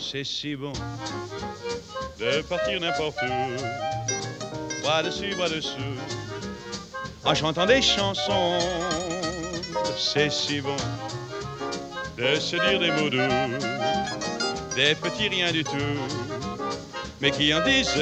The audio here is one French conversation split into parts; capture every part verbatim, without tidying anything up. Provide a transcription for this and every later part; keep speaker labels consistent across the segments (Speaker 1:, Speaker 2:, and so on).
Speaker 1: c'est si bon de partir n'importe où, bras dessus, bras dessous, en chantant des chansons. C'est si bon de se dire des mots doux, des petits riens du tout, mais qui en disent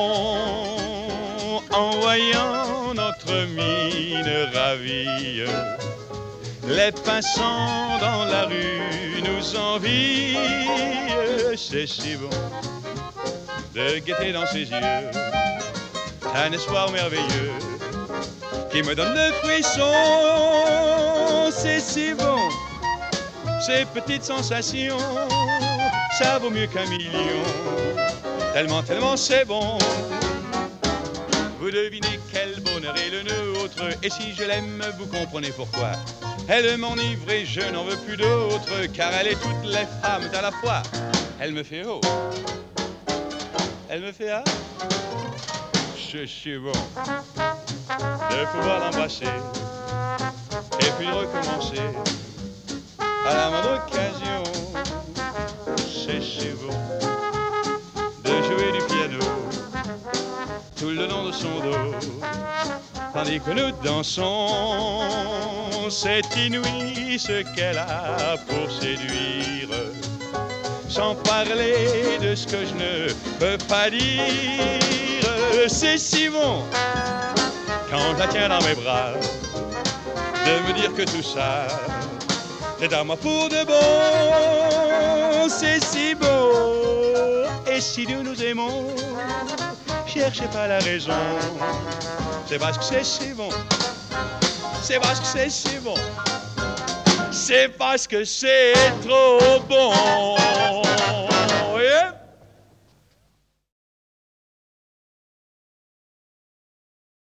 Speaker 1: long en voyant notre mine ravie. Les passants dans la rue nous envient, c'est si bon de guetter dans ses yeux un espoir merveilleux qui me donne le frisson. C'est si bon, ces petites sensations, ça vaut mieux qu'un million, tellement, tellement c'est bon. Vous devinez quel bonheur est le nôtre, et si je l'aime, vous comprenez pourquoi. Elle m'enivre et je n'en veux plus d'autre, car elle est toutes les femmes à la fois. Elle me fait haut, elle me fait ah. Je suis bon de pouvoir l'embrasser et puis de recommencer à la moindre occasion. C'est si bon de jouer du piano tout le long de son dos, tandis que nous dansons. C'est inouï ce qu'elle a pour séduire, sans parler de ce que je ne peux pas dire. C'est si bon quand je la tiens dans mes bras de me dire que tout ça c'est à moi pour de bon. C'est si beau, et si nous nous aimons, cherchez pas la raison, c'est parce que c'est si bon, c'est parce que c'est si bon, c'est parce que c'est trop bon.